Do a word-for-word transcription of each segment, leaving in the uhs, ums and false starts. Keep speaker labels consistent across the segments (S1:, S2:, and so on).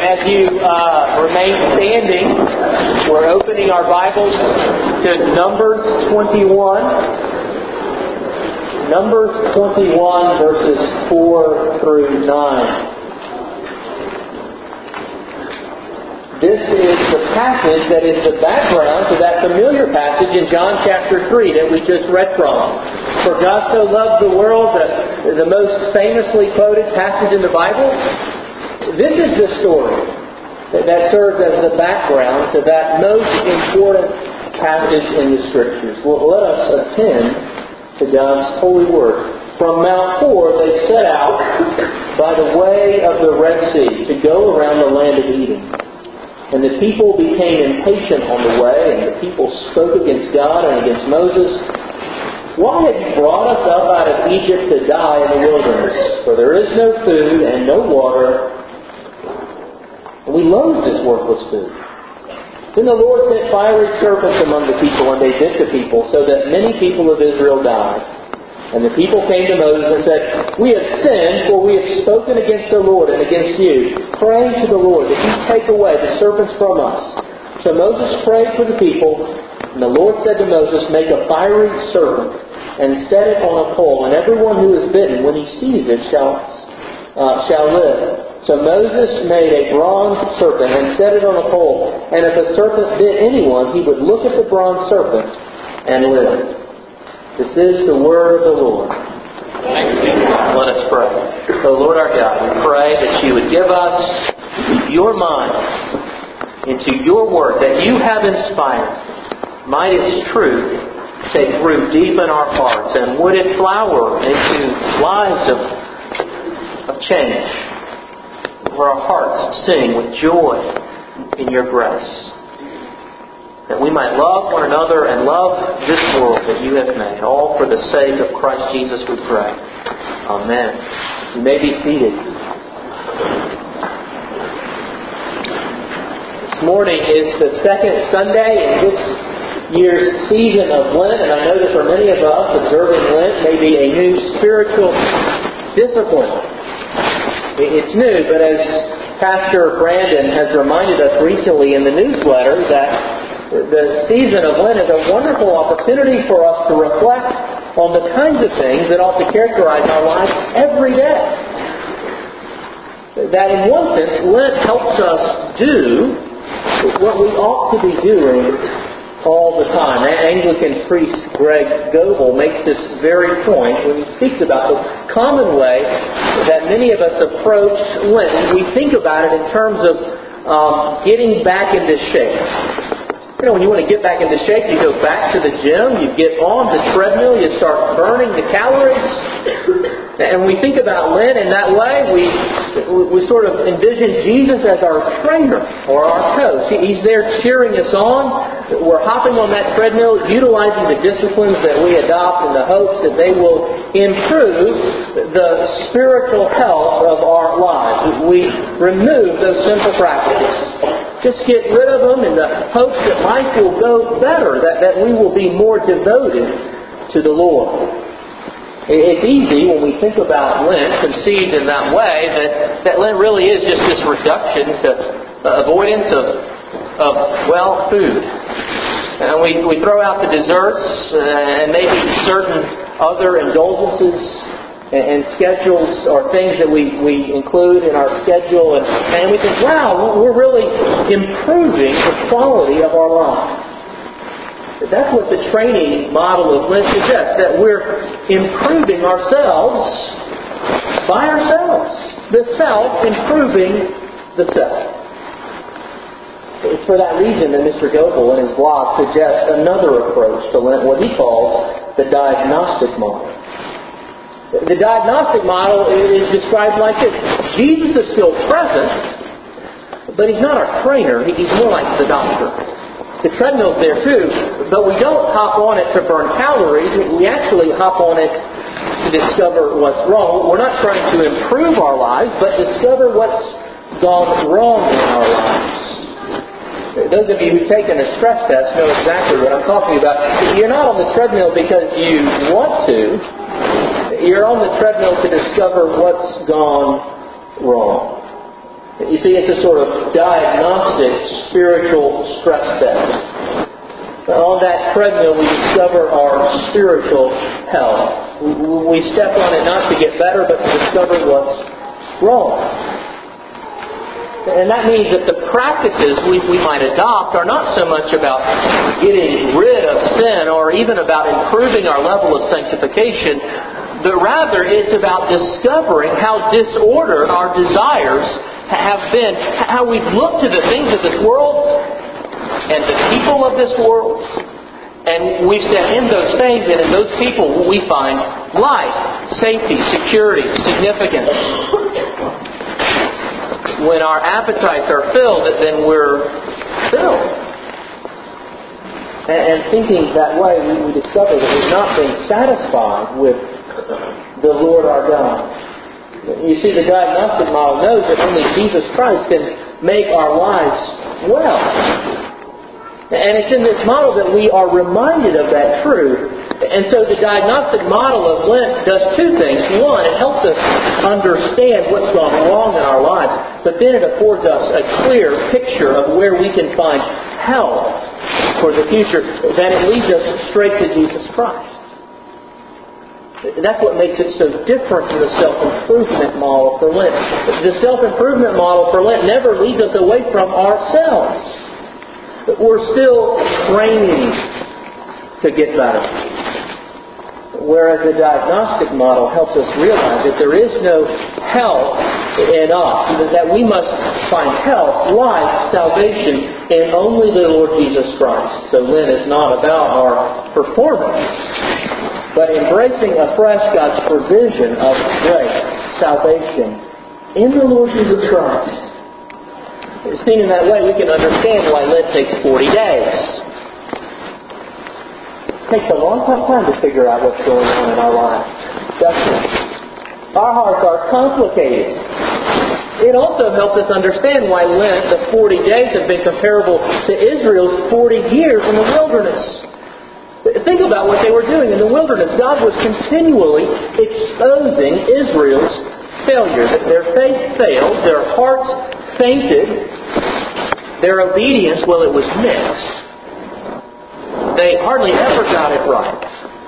S1: as you uh, remain standing, we're opening our Bibles to Numbers twenty-one. Numbers twenty-one, verses four through nine. This is the passage that is the background to that familiar passage in John chapter three that we just read from. For God so loved the world, the, the most famously quoted passage in the Bible. This is the story that, that serves as the background to that most important passage in the Scriptures. Well, let us attend to God's holy word. From Mount Hor they set out by the way of the Red Sea to go around the land of Edom. And the people became impatient on the way, and the people spoke against God and against Moses. Why have you brought us up out of Egypt to die in the wilderness? For there is no food and no water, and we loathe this worthless food. Then the Lord sent fiery serpents among the people, and they bit the people, so that many people of Israel died. And the people came to Moses and said, We have sinned, for we have spoken against the Lord and against you, praying to the Lord that He take away the serpents from us. So Moses prayed for the people, and the Lord said to Moses, Make a fiery serpent, and set it on a pole, and everyone who is bitten, when he sees it, shall uh, shall live. So Moses made a bronze serpent, and set it on a pole, and if the serpent bit anyone, he would look at the bronze serpent and live. This is the word of the Lord. Thanks be to God. Let us pray. So, Lord our God, we pray that You would give us Your mind into Your word that You have inspired. Might its truth take root deep in our hearts, and would it flower into lives of, of change, where our hearts sing with joy in Your grace. That we might love one another and love this world that You have made. All for the sake of Christ Jesus we pray. Amen. You may be seated. This morning is the second Sunday in this year's season of Lent. And I know that for many of us, observing Lent may be a new spiritual discipline. It's new, but as Pastor Brandon has reminded us recently in the newsletter, that the season of Lent is a wonderful opportunity for us to reflect on the kinds of things that ought to characterize our lives every day. That in one sense, Lent helps us do what we ought to be doing all the time. Anglican priest Greg Goebel makes this very point when he speaks about the common way that many of us approach Lent. We think about it in terms of um, getting back into shape. You know, when you want to get back into shape, you go back to the gym, you get on the treadmill, you start burning the calories. And we think about Lent in that way. We we sort of envision Jesus as our trainer or our coach. He's there cheering us on. We're hopping on that treadmill, utilizing the disciplines that we adopt in the hopes that they will improve the spiritual health of our lives. We remove those sinful practices. Just get rid of them in the hopes that life will go better, that, that we will be more devoted to the Lord. It's easy when we think about Lent, conceived in that way, that, that Lent really is just this reduction to uh, avoidance of, of, well, food. And we, we throw out the desserts uh, and maybe certain other indulgences and, and schedules or things that we, we include in our schedule. And, and we think, wow, we're really improving the quality of our lives. That's what the training model of Lent suggests, that we're improving ourselves by ourselves. The self improving the self. It's for that reason that Mister Goebel in his blog suggests another approach to Lent, what he calls the diagnostic model. The diagnostic model is described like this. Jesus is still present, but He's not our trainer. He's more like the doctor. The treadmill's there too, but we don't hop on it to burn calories. We actually hop on it to discover what's wrong. We're not trying to improve our lives, but discover what's gone wrong in our lives. Those of you who've taken a stress test know exactly what I'm talking about. You're not on the treadmill because you want to. You're on the treadmill to discover what's gone wrong. You see, it's a sort of diagnostic spiritual stress test. On that treadmill, we discover our spiritual health. We step on it not to get better, but to discover what's wrong. And that means that the practices we, we might adopt are not so much about getting rid of sin or even about improving our level of sanctification, but rather it's about discovering how disordered our desires have been, how we've looked to the things of this world and the people of this world, and we've said in those things and in those people we find life, safety, security, significance. When our appetites are filled, then we're filled. And thinking that way, we discover that we've not been satisfied with the Lord our God. You see, the diagnostic model knows that only Jesus Christ can make our lives well. And it's in this model that we are reminded of that truth. And so the diagnostic model of Lent does two things. One, it helps us understand what's gone wrong in our lives, but then it affords us a clear picture of where we can find help for the future. Then it leads us straight to Jesus Christ. That's what makes it so different from the self-improvement model for Lent. The self-improvement model for Lent never leads us away from ourselves. But we're still training to get better. Whereas the diagnostic model helps us realize that there is no help in us, that we must find help, life, salvation in only the Lord Jesus Christ. So Lent is not about our performance, but embracing afresh God's provision of grace, salvation in the Lord Jesus Christ. Seen in that way, we can understand why Lent takes forty days. It takes a long time to figure out what's going on in our lives, doesn't it? Our hearts are complicated. It also helps us understand why Lent, the forty days, have been comparable to Israel's forty years in the wilderness. Think about what they were doing in the wilderness. God was continually exposing Israel's failure. Their faith failed, their hearts fainted, their obedience, well, it was mixed. They hardly ever got it right.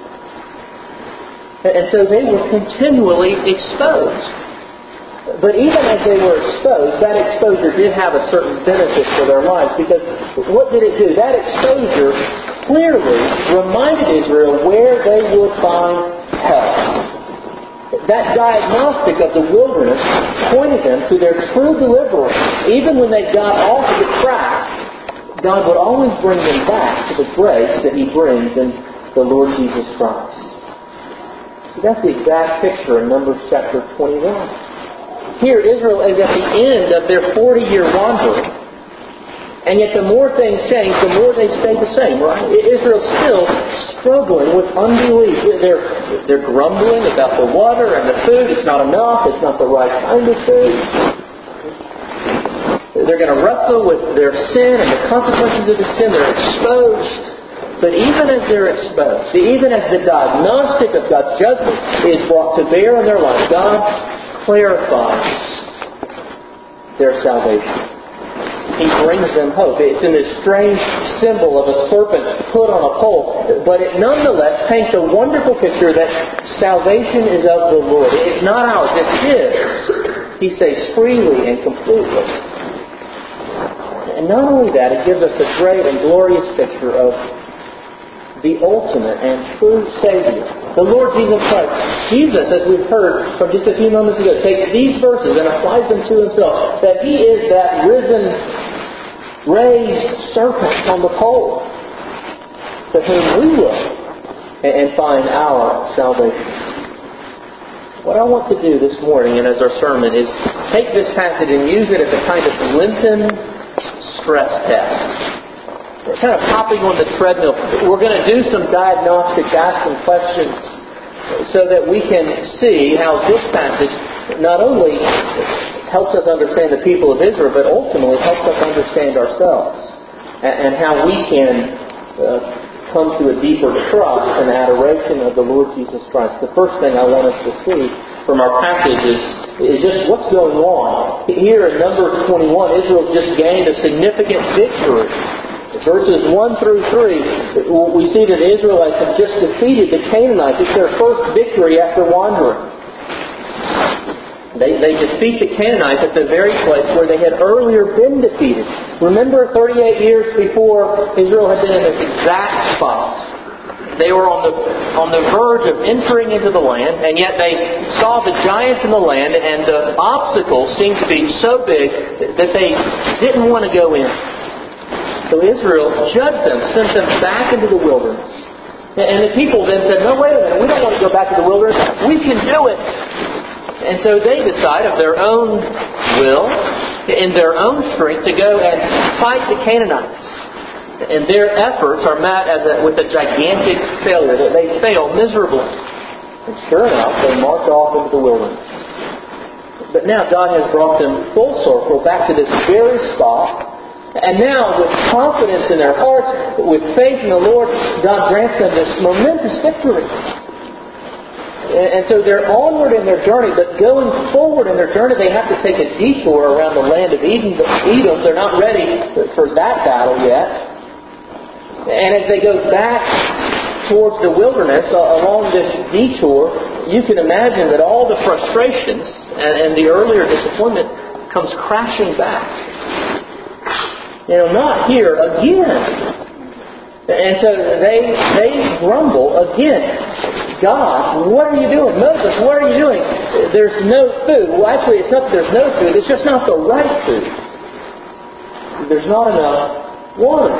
S1: And so they were continually exposed. But even as they were exposed, that exposure did have a certain benefit for their lives. Because what did it do? That exposure clearly reminded Israel where they would find help. That diagnostic of the wilderness pointed them to their true deliverance. Even when they got off the track, God would always bring them back to the grace that He brings in the Lord Jesus Christ. See, that's the exact picture in Numbers chapter twenty-one. Here, Israel is at the end of their forty-year wandering. And yet the more things change, the more they stay the same, right? Israel's still struggling with unbelief. They're, they're grumbling about the water and the food. It's not enough. It's not the right kind of food. They're going to wrestle with their sin and the consequences of the sin. They're exposed. But even as they're exposed, even as the diagnostic of God's judgment is brought to bear in their lives, God clarifies their salvation. He brings them hope. It's in this strange symbol of a serpent put on a pole. But it nonetheless paints a wonderful picture that salvation is of the Lord. It's not ours, it's His. He saves freely and completely. And not only that, it gives us a great and glorious picture of the ultimate and true Savior, the Lord Jesus Christ. Jesus, as we've heard from just a few moments ago, takes these verses and applies them to Himself, that He is that risen, raised serpent on the pole, to whom we look and find our salvation. What I want to do this morning and as our sermon is take this passage and use it as a kind of Lenten stress test. We're kind of hopping on the treadmill. We're going to do some diagnostic asking questions so that we can see how this passage not only helps us understand the people of Israel, but ultimately helps us understand ourselves and how we can uh, come to a deeper trust and adoration of the Lord Jesus Christ. The first thing I want us to see from our passage is, is just what's going on. Here in Numbers twenty-one, Israel just gained a significant victory. Verses one through three, we see that the Israelites have just defeated the Canaanites. It's their first victory after wandering. They, they defeat the Canaanites at the very place where they had earlier been defeated. Remember, thirty-eight years before, Israel had been in this exact spot. They were on the on the verge of entering into the land, and yet they saw the giants in the land, and the obstacles seemed to be so big that they didn't want to go in. So Israel judged them, sent them back into the wilderness. And the people then said, no, wait a minute, we don't want to go back to the wilderness. We can do it. And so they decide of their own will, in their own strength, to go and fight the Canaanites. And their efforts are met as a, with a gigantic failure, that they fail miserably. And sure enough, they march off into the wilderness. But now God has brought them full circle back to this very spot. And now, with confidence in their hearts, with faith in the Lord, God grants them this momentous victory. And so they're onward in their journey, but going forward in their journey, they have to take a detour around the land of Edom. Edom. They're not ready for that battle yet. And as they go back towards the wilderness, along this detour, you can imagine that all the frustrations and the earlier disappointment comes crashing back. You know, not here again. And so they they grumble again. God, what are you doing? Moses, what are you doing? There's no food. Well, actually, it's not that there's no food. It's just not the right food. There's not enough water.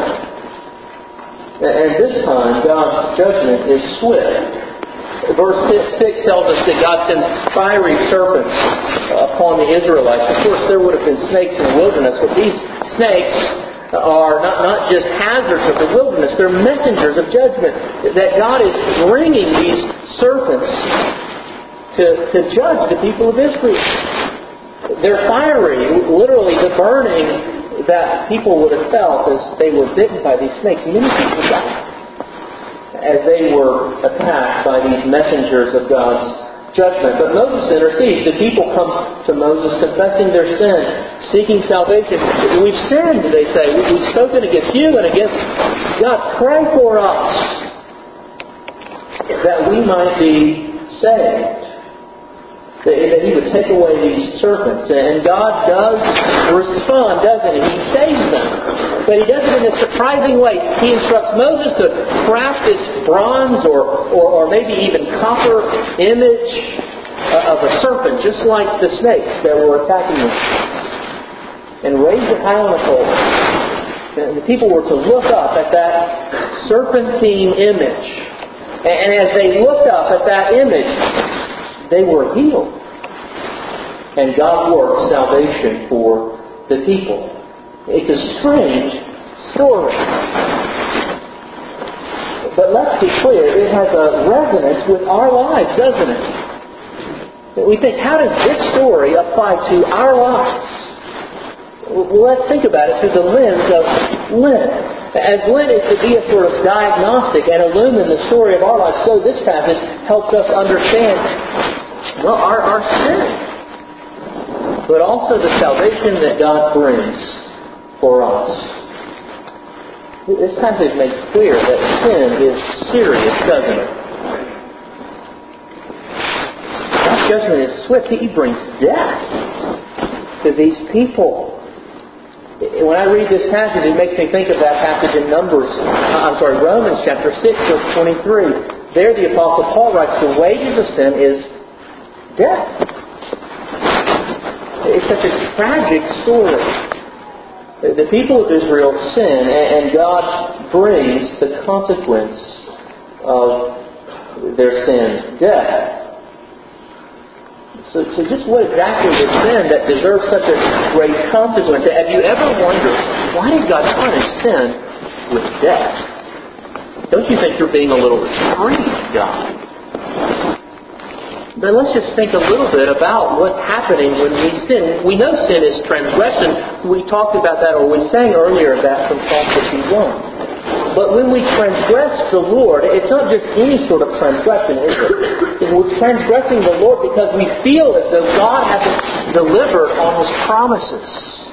S1: And this time, God's judgment is swift. Verse six tells us that God sends fiery serpents upon the Israelites. Of course, there would have been snakes in the wilderness, but these snakes are not, not just hazards of the wilderness, they're messengers of judgment. That God is bringing these serpents to, to judge the people of Israel. They're fiery, literally the burning that people would have felt as they were bitten by these snakes. Many people died as they were attacked by these messengers of God's judgment. But Moses intercedes. The people come to Moses confessing their sin, seeking salvation. We've sinned, they say. We've spoken against you and against God. Pray for us that we might be saved. That He would take away these serpents. And God does respond, doesn't He? He saves them. But He does it in a surprising way. He instructs Moses to craft this bronze or, or, or maybe even copper image of a serpent, just like the snakes that were attacking them, and raise it high on a pole. And the people were to look up at that serpentine image. And as they looked up at that image, they were healed. And God worked salvation for the people. It's a strange story. But let's be clear, it has a resonance with our lives, doesn't it? We think, how does this story apply to our lives? Well, let's think about it through the lens of Lent. As Lent is to be a sort of diagnostic and illumine the story of our lives, so this passage helps us understand, well, our, our sin, but also the salvation that God brings for us. This passage makes clear that sin is serious, doesn't it? God's judgment is swift. He brings death to these people. When I read this passage, it makes me think of that passage in Numbers, I'm sorry, Romans chapter six, verse twenty-three. There the Apostle Paul writes, the wages of sin is death. It's such a tragic story. The people of Israel sin, and God brings the consequence of their sin, death. So, so just what exactly is sin that deserves such a great consequence? Have you ever wondered, why did God punish sin with death? Don't you think you're being a little extreme, God? But let's just think a little bit about what's happening when we sin. We know sin is transgression. We talked about that, or we sang earlier that from Psalm fifty-one. But when we transgress the Lord, it's not just any sort of transgression, is it? We're transgressing the Lord because we feel as though God hasn't delivered on His promises.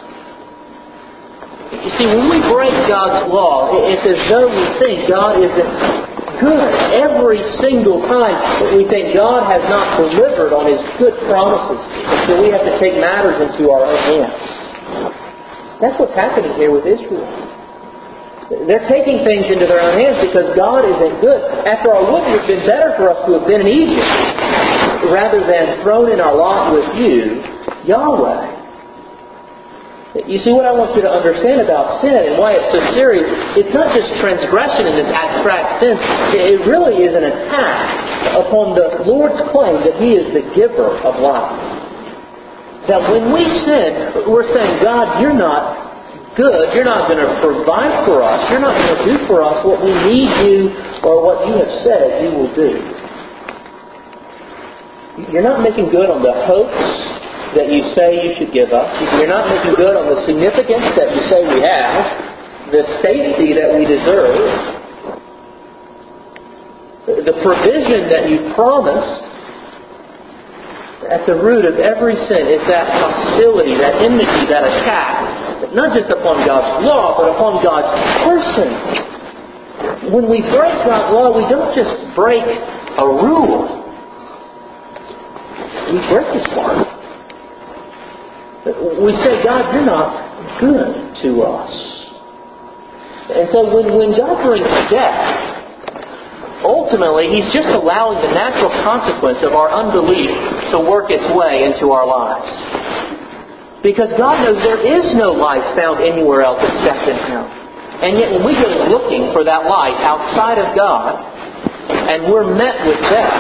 S1: You see, when we break God's law, it's as though we think God isn't good. Every single time that we think God has not delivered on His good promises, and so we have to take matters into our own hands. That's what's happening here with Israel. They're taking things into their own hands because God isn't good. After all, wouldn't it have been better for us to have been in Egypt rather than thrown in our lot with you, Yahweh? You see, what I want you to understand about sin and why it's so serious, it's not just transgression in this abstract sense. It really is an attack upon the Lord's claim that He is the giver of life. That when we sin, we're saying, God, You're not good. You're not going to provide for us. You're not going to do for us what we need You or what You have said You will do. You're not making good on the hopes that You say You should give us. You're not making good on the significance that You say we have, the safety that we deserve, the provision that You promised. At the root of every sin is that hostility, that enmity, that attack, not just upon God's law, but upon God's person. When we break God's law, we don't just break a rule. We break His heart. We say, God, You're not good to us. And so when, when God brings death, ultimately He's just allowing the natural consequence of our unbelief to work its way into our lives. Because God knows there is no life found anywhere else except in Him. And yet when we go looking for that life outside of God, and we're met with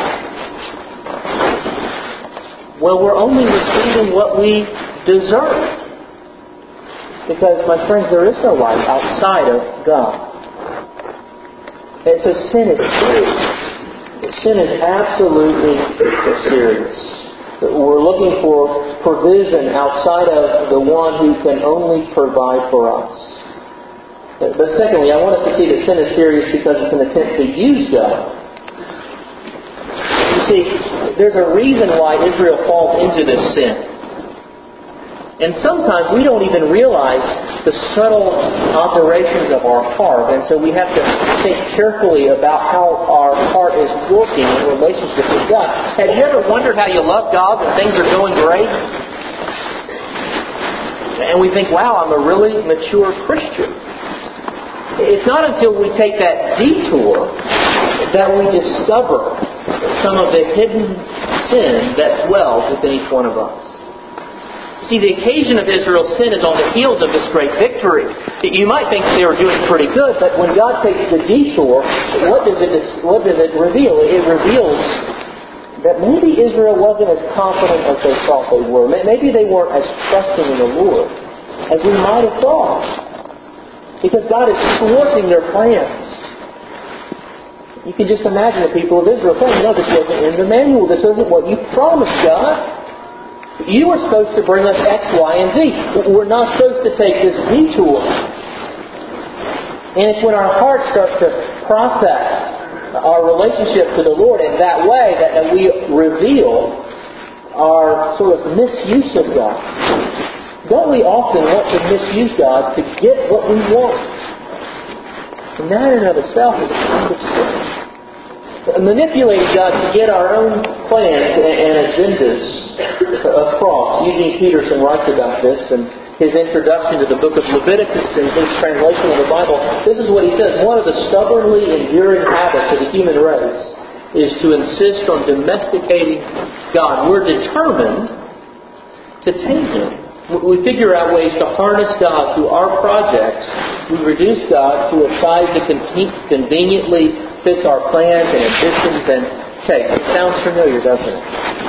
S1: death, well, we're only receiving what we deserve. Because, my friends, there is no life outside of God. And so sin is serious. Sin is absolutely serious. We're looking for provision outside of the one who can only provide for us. But secondly, I want us to see that sin is serious because it's an attempt to use God. You see, there's a reason why Israel falls into this sin. And sometimes we don't even realize the subtle operations of our heart. And so we have to think carefully about how our heart is working in relationship with God. Have you ever wondered how you love God when things are going great? And we think, wow, I'm a really mature Christian. It's not until we take that detour that we discover some of the hidden sin that dwells within each one of us. See, the occasion of Israel's sin is on the heels of this great victory. You might think they were doing pretty good, but when God takes the detour, what does it, what does it reveal? It reveals that maybe Israel wasn't as confident as they thought they were. Maybe they weren't as trusting in the Lord as we might have thought. Because God is thwarting their plans. You can just imagine the people of Israel saying, no, this wasn't in the manual. This isn't what You promised, God. You were supposed to bring us X, Y, and Z. We're not supposed to take this detour. And it's when our hearts start to process our relationship to the Lord in that way that we reveal our sort of misuse of God. Don't we often want to misuse God to get what we want? And that in and of itself is a kind of sin. Manipulating God to get our own plans and agendas across. Eugene Peterson writes about this in his introduction to the book of Leviticus in his translation of the Bible. This is what he says. One of the stubbornly enduring habits of the human race is to insist on domesticating God. We're determined to tame Him. We figure out ways to harness God to our projects. We reduce God to a size that conveniently fits our plans and ambitions and tastes. It sounds familiar, doesn't it?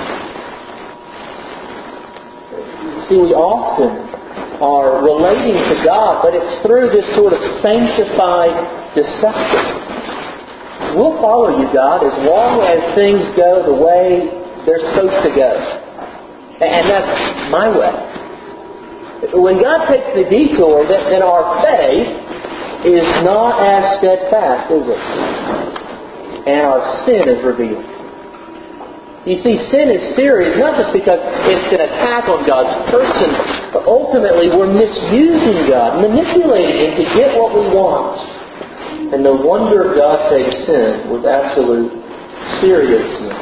S1: See, we often are relating to God, but it's through this sort of sanctified deception. We'll follow You, God, as long as things go the way they're supposed to go. And that's my way. When God takes the detour, then our faith is not as steadfast, is it? And our sin is revealed. You see, sin is serious, not just because it's an attack on God's person, but ultimately we're misusing God, manipulating Him to get what we want. And no wonder God takes sin with absolute seriousness.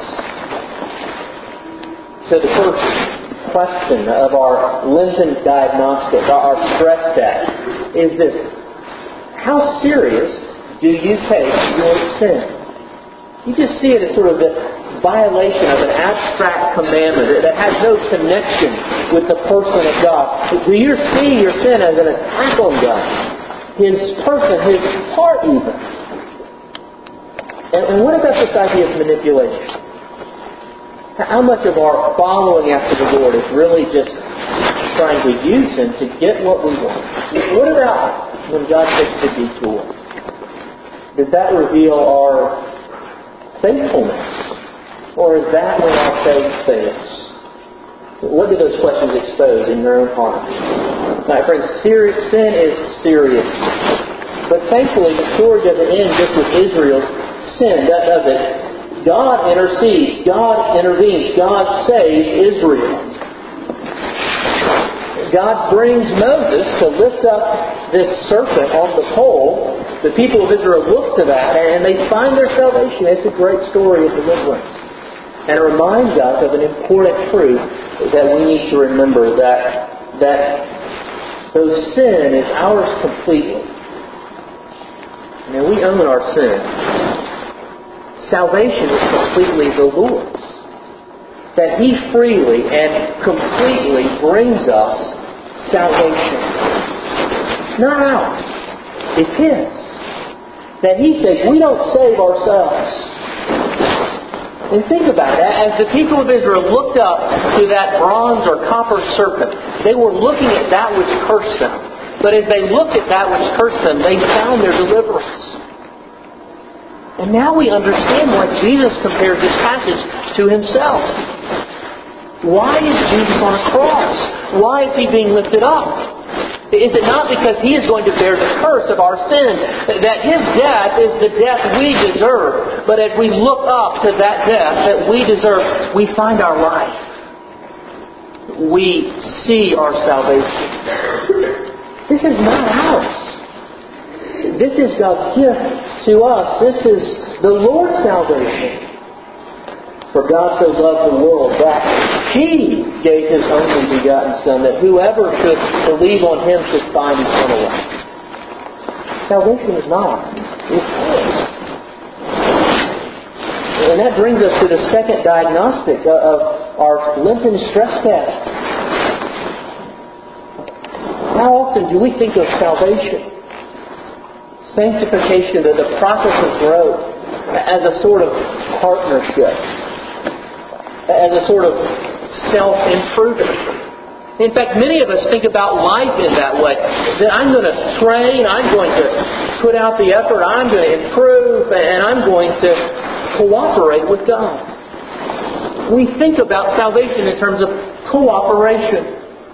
S1: So the first question of our Lenten diagnostic, our stress test, is this: how serious do you take your sin? You just see it as sort of the violation of an abstract commandment that has no connection with the person of God. Do you see your sin as an attack on God? His person, His heart even. And, and what about this idea of manipulation? How much of our following after the Lord is really just trying to use Him to get what we want? What about when God takes the detour? Does that reveal our faithfulness? Or is that when our faith fails? What do those questions expose in their own hearts? My friends, serious, sin is serious. But thankfully, the story doesn't end just with Israel's sin, does it? God intercedes. God intervenes. God saves Israel. God brings Moses to lift up this serpent on the pole. The people of Israel look to that and they find their salvation. It's a great story of deliverance. And it reminds us of an important truth that we need to remember, that that though sin is ours completely, I mean, we own our sin, salvation is completely the Lord's. That He freely and completely brings us salvation. It's not ours. It's His. That He says we don't save ourselves. And think about it. As the people of Israel looked up to that bronze or copper serpent, they were looking at that which cursed them. But as they looked at that which cursed them, they found their deliverance. And now we understand why Jesus compares this passage to Himself. Why is Jesus on a cross? Why is He being lifted up? Is it not because He is going to bear the curse of our sin, that His death is the death we deserve? But as we look up to that death that we deserve, we find our life. We see our salvation. This is not ours. This is God's gift to us. This is the Lord's salvation. For God so loved the world that He gave His only begotten Son, that whoever should believe on Him should find eternal life. Salvation is not ours. It's His. And that brings us to the second diagnostic of our Lenten stress test. How often do we think of salvation, sanctification, the process of growth, as a sort of partnership? As a sort of self-improvement. In fact, many of us think about life in that way. That I'm going to train, I'm going to put out the effort, I'm going to improve, and I'm going to cooperate with God. We think about salvation in terms of cooperation.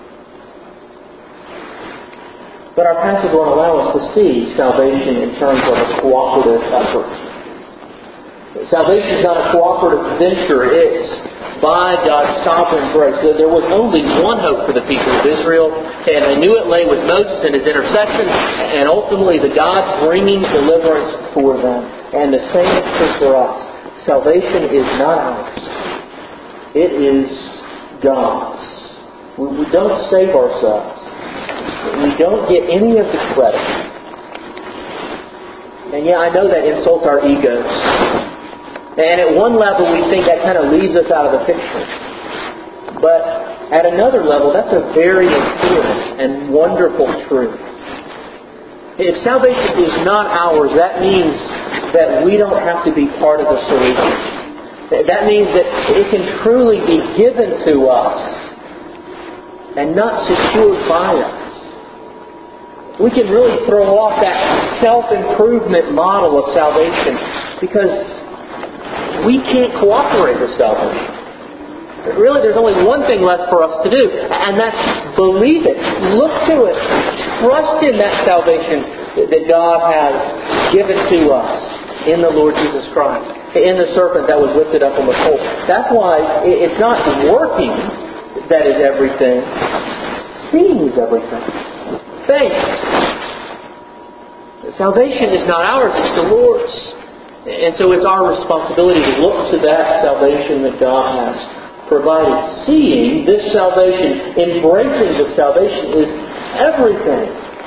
S1: But our passage won't allow us to see salvation in terms of a cooperative effort. Salvation is not a cooperative venture. It's by God's sovereign grace. There was only one hope for the people of Israel, and they knew it lay with Moses and his intercession, and ultimately the God bringing deliverance for them. And the same is true for us. Salvation is not ours. It is God's. We don't save ourselves. We don't get any of the credit. And yeah, I know that insults our egos. And at one level we think that kind of leaves us out of the picture. But at another level, that's a very important and wonderful truth. If salvation is not ours, that means that we don't have to be part of the solution. That means that it can truly be given to us and not secured by us. We can really throw off that self-improvement model of salvation because we can't cooperate with salvation. But really, there's only one thing left for us to do, and that's believe it, look to it, trust in that salvation, that God has given to us in the Lord Jesus Christ, in the serpent that was lifted up on the pole. That's why it's not working that is everything. Seeing is everything. Faith. Salvation is not ours, it's the Lord's. And so it's our responsibility to look to that salvation that God has provided. Seeing this salvation, embracing this salvation is everything.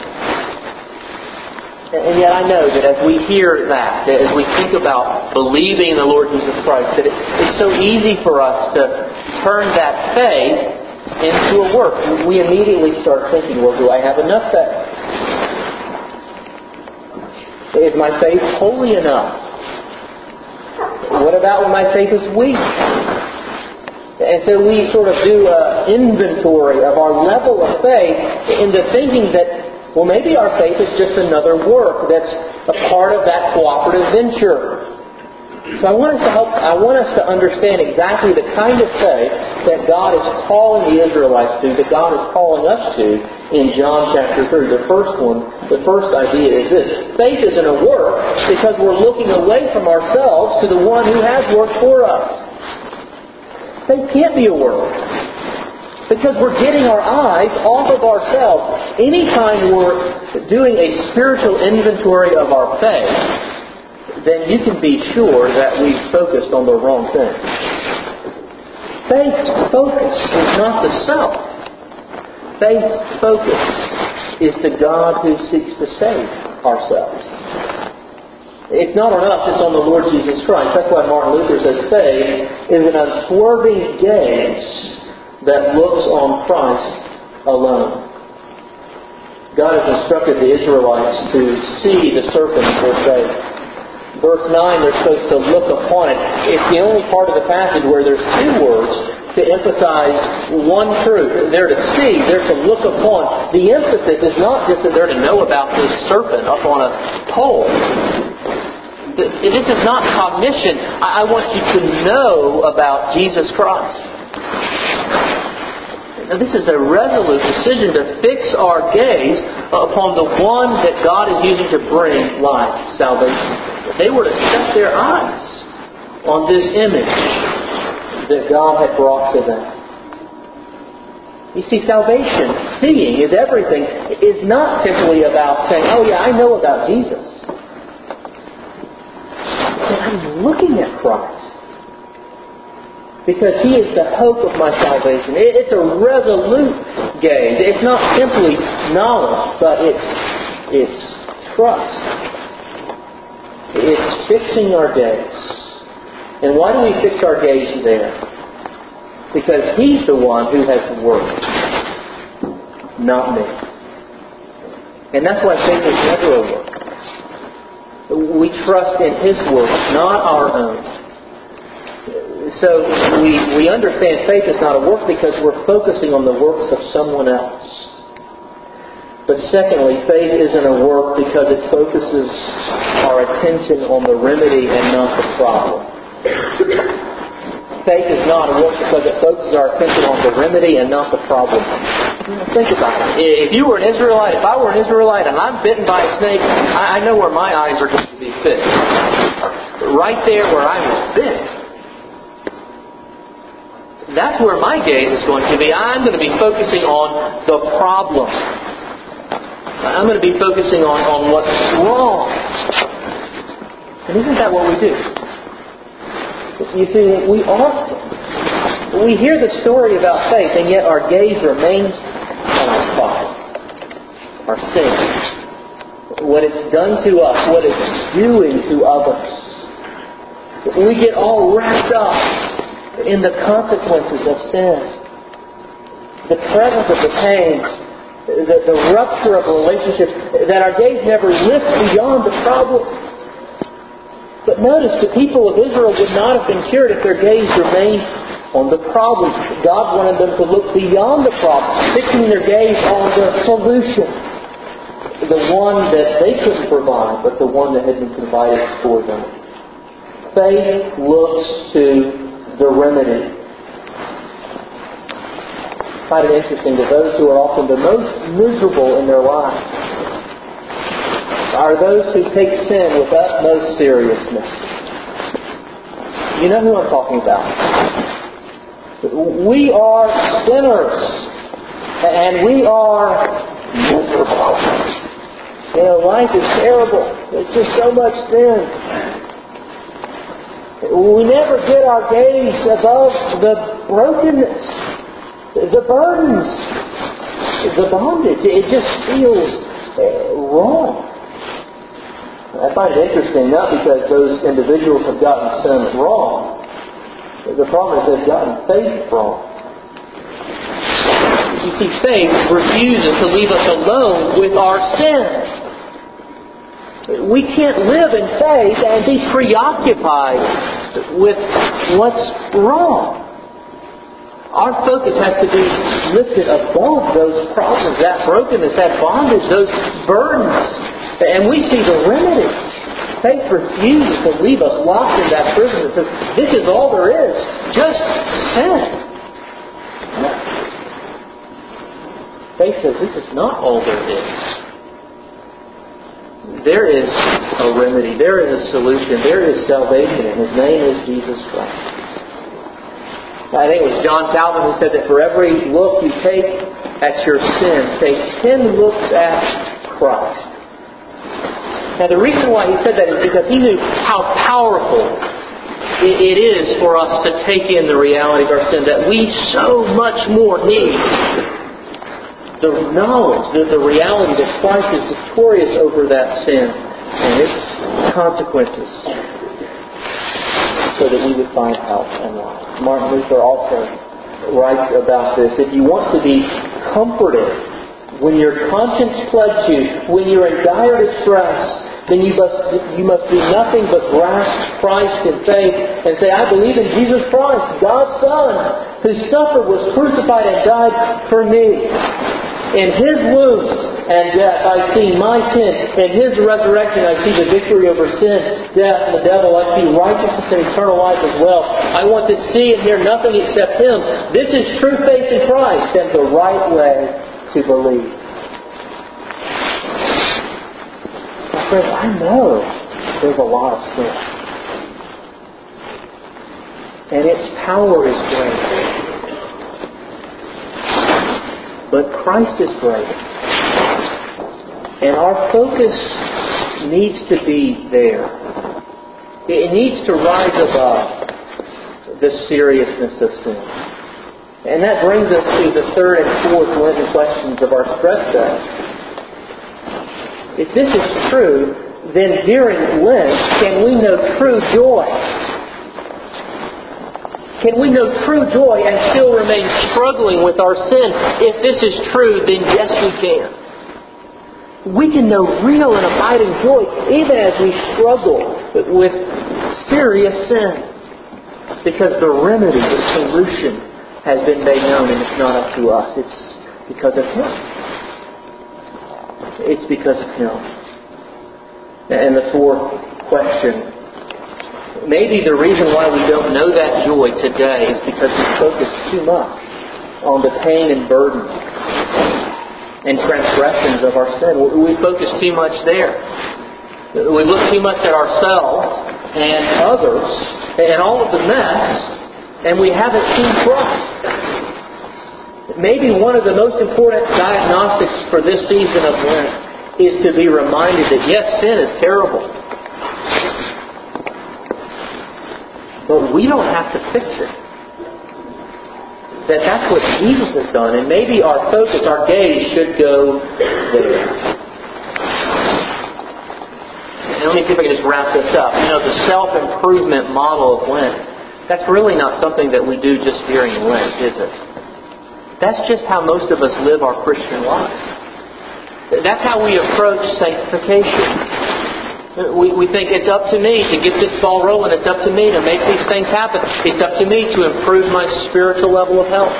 S1: And yet I know that as we hear that, as we think about believing in the Lord Jesus Christ, that it's so easy for us to turn that faith into a work. We immediately start thinking, well, do I have enough faith? Is my faith holy enough? What about when my faith is weak? And so we sort of do an inventory of our level of faith into thinking that, well, maybe our faith is just another work that's a part of that cooperative venture. So I want us to help, I want us to understand exactly the kind of faith that God is calling the Israelites to, that God is calling us to in John chapter three. The first one, the first idea is this. Faith isn't a work because we're looking away from ourselves to the one who has worked for us. Faith can't be a work because we're getting our eyes off of ourselves. Anytime we're doing a spiritual inventory of our faith, then you can be sure that we've focused on the wrong thing. Faith's focus is not the self. Faith's focus is the God who seeks to save ourselves. It's not on us, it's on the Lord Jesus Christ. That's why Martin Luther says faith is an unswerving gaze that looks on Christ alone. God has instructed the Israelites to see the serpent for faith. Verse nine, they're supposed to look upon it. It's the only part of the passage where there's two words to emphasize one truth. They're to see, they're to look upon. The emphasis is not just that they're to know about this serpent up on a pole. This is not cognition. I want you to know about Jesus Christ. Now, this is a resolute decision to fix our gaze upon the one that God is using to bring life, salvation. They were to set their eyes on this image that God had brought to them. You see, salvation, seeing is everything, is not simply about saying, oh yeah, I know about Jesus. I'm looking at Christ. Because He is the hope of my salvation. It's a resolute gaze. It's not simply knowledge, but it's, it's trust. It's fixing our gaze. And why do we fix our gaze there? Because He's the one who has worked, not me. And that's why faith is never a work. We trust in His work, not our own. So we, we understand faith is not a work because we're focusing on the works of someone else. But secondly, faith isn't a work because it focuses our attention on the remedy and not the problem. Faith is not a work because it focuses our attention on the remedy and not the problem. Think about it. If you were an Israelite, if I were an Israelite and I'm bitten by a snake, I, I know where my eyes are going to be fixed. Right there where I was bit. That's where my gaze is going to be. I'm going to be focusing on the problem. I'm going to be focusing on, on what's wrong. And isn't that what we do? You see, we often, we hear the story about faith, and yet our gaze remains on our pride, our sin, what it's done to us, what it's doing to others. We get all wrapped up in the consequences of sin, the presence of the pain, the, the rupture of relationships, that our gaze never lifts beyond the problem. But notice, the people of Israel would not have been cured if their gaze remained on the problem. God wanted them to look beyond the problem, fixing their gaze on the solution. The one that they couldn't provide, but the one that had been provided for them. Faith looks to the remedy. I find it interesting that those who are often the most miserable in their lives are those who take sin with utmost seriousness. You know who I'm talking about. We are sinners, and we are miserable. You know, life is terrible. There's just so much sin. We never get our gaze above the brokenness, the burdens, the bondage. It just feels wrong. I find it interesting, not because those individuals have gotten sin wrong. The problem is they've gotten faith wrong. You see, faith refuses to leave us alone with our sin. We can't live in faith and be preoccupied with what's wrong. Our focus has to be lifted above those problems, that brokenness, that bondage, those burdens. And we see the remedy. Faith refuses to leave us locked in that prison that says, this is all there is. Just sin. No. Faith says, this is not all there is. There is a remedy. There is a solution. There is salvation. And His name is Jesus Christ. I think it was John Calvin who said that for every look you take at your sin, take ten looks at Christ. Now the reason why he said that is because he knew how powerful it is for us to take in the reality of our sin, that we so much more need the knowledge, the, the reality that Christ is victorious over that sin and its consequences, so that we would find help and life. Martin Luther also writes about this. If you want to be comforted when your conscience floods you, when you're in dire distress, then you must you must do nothing but grasp Christ in faith and say, I believe in Jesus Christ, God's Son, who suffered, was crucified, and died for me. In His wounds and death I see my sin. In His resurrection I see the victory over sin, death, and the devil. I see righteousness and eternal life as well. I want to see and hear nothing except Him. This is true faith in Christ and the right way to believe. My friends, I know there's a lot of sin. And its power is great. But Christ is greater. And our focus needs to be there. It needs to rise above the seriousness of sin. And that brings us to the third and fourth Lenten questions of our stress test. If this is true, then during Lent, can we know true joy? Can we know true joy and still remain struggling with our sin? If this is true, then yes, we can. We can know real and abiding joy even as we struggle with serious sin. Because the remedy, the solution, has been made known, and it's not up to us. It's because of Him. It's because of Him. And the fourth question, maybe the reason why we don't know that joy today is because we focus too much on the pain and burden and transgressions of our sin. We focus too much there. We look too much at ourselves and others and all of the mess, and we haven't seen Christ. Maybe one of the most important diagnostics for this season of Lent is to be reminded that yes, sin is terrible. But we don't have to fix it. That that's what Jesus has done. And maybe our focus, our gaze should go there. And let me see if I can just wrap this up. You know, the self-improvement model of Lent, that's really not something that we do just during Lent, is it? That's just how most of us live our Christian lives. That's how we approach sanctification. We, we think it's up to me to get this ball rolling. It's up to me to make these things happen. It's up to me to improve my spiritual level of health.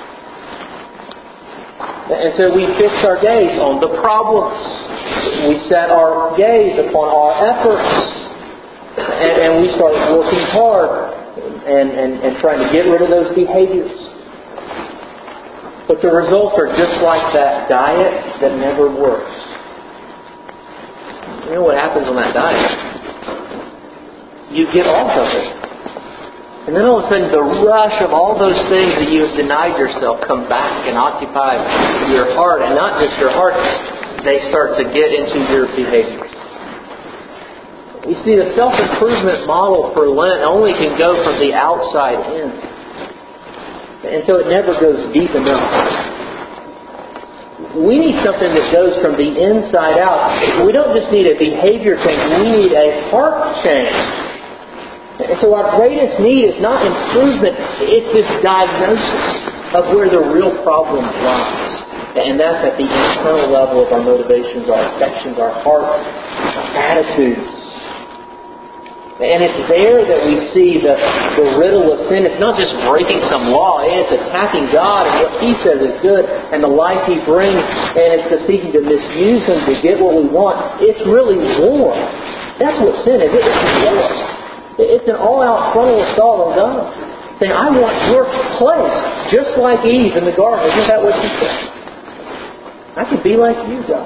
S1: And so we fix our gaze on the problems. We set our gaze upon our efforts. And, and we start working hard and, and, and trying to get rid of those behaviors. But the results are just like that diet that never works. happens on that diet. You get off of it. And then all of a sudden the rush of all those things that you have denied yourself come back and occupy your heart. And not just your heart, they start to get into your behaviors. You see, the self-improvement model for Lent only can go from the outside in. And so it never goes deep enough. We need something that goes from the inside out. We don't just need a behavior change. We need a heart change. And so our greatest need is not improvement. It's this diagnosis of where the real problem lies. And that's at the internal level of our motivations, our affections, our heart, our attitudes. And it's there that we see the, the riddle of sin. It's not just breaking some law. It's attacking God and what He says is good and the life He brings. And it's the seeking to misuse Him to get what we want. It's really war. That's what sin is. It's war. It's an all-out frontal assault on God. Saying, I want your place. Just like Eve in the garden. Isn't that what she said? I could be like you, God.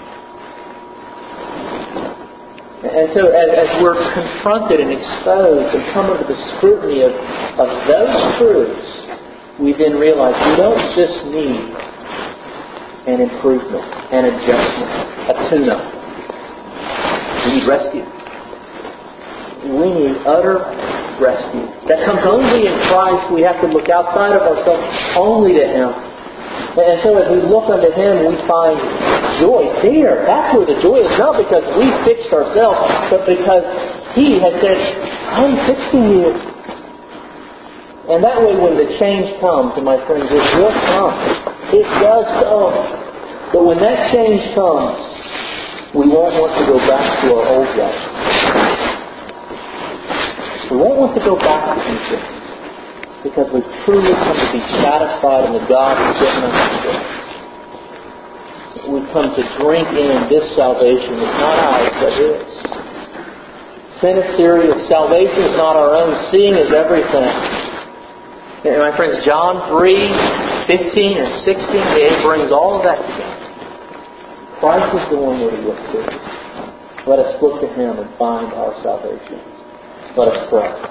S1: And so as, as we're confronted and exposed and come under the scrutiny of, of those truths, we then realize we don't just need an improvement, an adjustment, a tune-up. We need rescue. We need utter rescue. That comes only in Christ. We have to look outside of ourselves, only to Him. And so as we look unto Him, we find joy there. That's where the joy is. Not because we fixed ourselves, but because He has said, I'm fixing you. And that way when the change comes, and my friends, it will come. It does come. But when that change comes, we won't want to go back to our old life. We won't want to go back to Egypt because we've truly come to be satisfied in the God who's given us today. We've come to drink in this salvation. It's not ours, but His. Sin is serious. Salvation is not our own. Seeing is everything. And my friends, John three, fifteen and sixteen, it brings all of that together. Christ is the one that we look to. Let us look to Him and find our salvation. Let us pray.